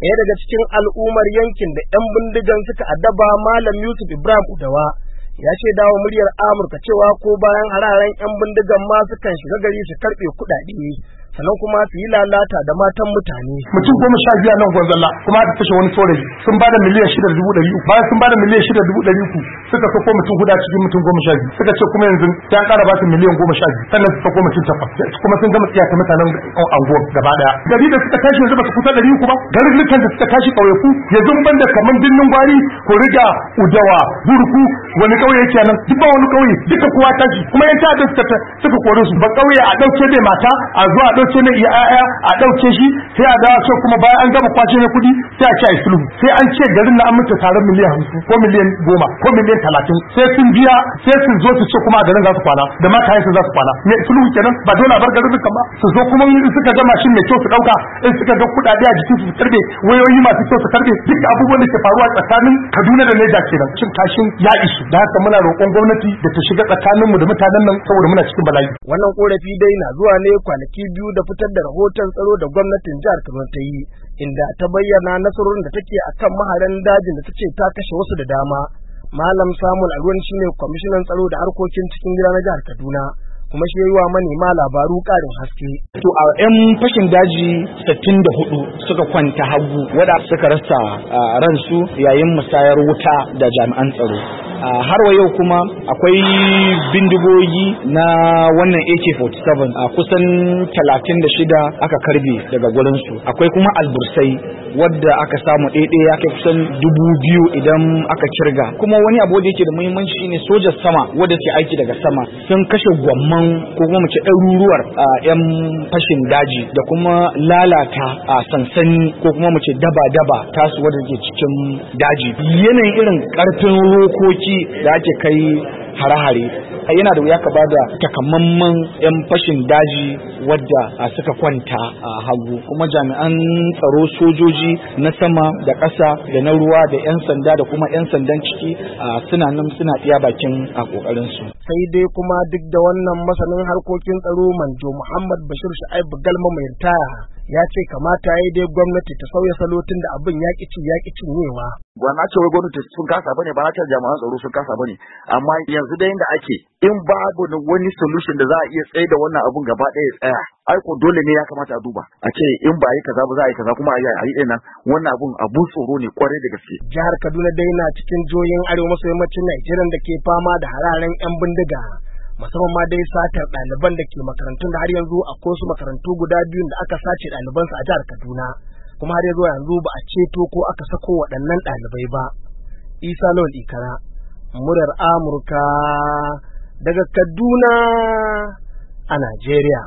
Ɗaya daga cikin al'ummar yankin da 'yan bindigan suka addaba Malam Yusuf Ibrahim Udawa ya ce dawo muryar Amurka cewa ko bayan hararen 'yan bindigan ma sukan shiga gari su karɓe kuɗaɗe sannan kuma su yi lalata da matan mutane. Mutum 12 nan Gwanzalla kuma aka kashe wani saurayi sun bada miliyan 6,300 bayan sun bada miliyan 6,300 suka sako mutum guda cikin mutum 12 suka ce kuma yanzu ta ƙara ba su miliyan 12 sannan su sako mutum 8 kuma sun gama tsiyata mutanen anguwar gaba daya. Gari da suka tashi yanzu ba su kusa 300 ba garurukan da suka tashi ƙauyaku yanzu ban da kaman binnin gwari ko riga Udawa Burku wani ƙauye yake nan duk ba wani ƙauye duka kowa tashi kuma yan ta'adda suka kore su ba ƙauye a ɗauke da mata a zuwa ɗauke na iyaya a ɗauke shi sai a dawo sai kuma bayan an gama kwace na kuɗi sai a ce a sulhu sai an ce garin na an mutu taron miliyan 50 ko miliyan 10 ko miliyan 30 sai sun biya sai su zo su ce kuma a garin za su kwana da mata su za su kwana me sulhu kenan ba dole a bar garin duka ba su zo kuma in suka ga mashin mai kyau su ɗauka in suka ga kuɗaɗe a jikin su karbe wayoyi masu kyau su karbe duk abubuwan da ke faruwa tsakanin Kaduna da Niger kenan cin kashin ya isu da haka muna roƙon gwamnati da ta shiga tsakaninmu da mutanen nan saboda muna cikin bala'i. Wannan korafi dai na zuwa ne kwanaki biyu da fitar da rahoton tsaro da gwamnatin jihar Kano ta yi inda ta bayyana nasarorin da take akan maharan dajin da ta ce ta kashe wasu da dama. Malam Samuel Alwan shine kwamishinan tsaro da harkokin cikin gida na jihar Kaduna kuma shi yayi wa manema labaru ƙarin haske. To a 'yan fashin daji 64 suka kwanta hagu wada suka rasa ransu yayin musayar wuta da jami'an tsaro. Har wa yau kuma akwai bindigogi na wannan AK-47 a kusan 36 aka karbe daga gurinsu. Akwai kuma albursai wadda aka samu ɗaiɗaya ya kai kusan 2000 idan aka kirga. Kuma wani abu da yake da muhimmanci shine sojan sama wadda ke aiki daga sama sun kashe gwamman ko kuma mace ɗaruruwar 'yan fashin daji da kuma lalata a sansani ko kuma mace daba-daba tasu wadda ke cikin daji. Yanayin irin ƙarfin rokoki da ake kai hare-hare yana da wuya ka bada takamaiman 'yan fashin daji wadda suka kwanta a hagu kuma jami'an tsaro sojoji na sama da ƙasa da na ruwa da 'yan sanda da kuma 'yan sandan ciki suna nan suna iya bakin kokarin su. Sai dai kuma duk da wannan masanin harkokin tsaro Manjo Muhammad Bashir Shu'aibu Galma mai ritaya ya ce kamata yayi dai gwamnati ta sauya salo tun da abin yaƙi cinyewa. Ba na ce wai gwamnati sun kasa bane ba na ce jami'an tsaro sun kasa bane amma yanzu da yanda ake in babu wani solution da za a iya tsaye da wannan abun gaba ɗaya tsaya ai ko dole ne ya kamata a duba a ce in ba a yi kaza ba za a yi kaza kuma a yi ɗin nan wannan abun abun tsoro ne kwarai da gaske. Jihar Kaduna dai na cikin jihohin arewa maso yammacin Najeriya da ke fama da hararen 'yan bindiga musamman ma dai satar ɗaliban da ke makarantun da har yanzu akwai su makarantu guda biyun da aka sace ɗalibansu a jihar Kaduna kuma har yanzu ba a ceto ko aka sako waɗannan ɗalibai ba. Isa Lawal Ikara, muryar Amurka daga Kaduna a Najeriya.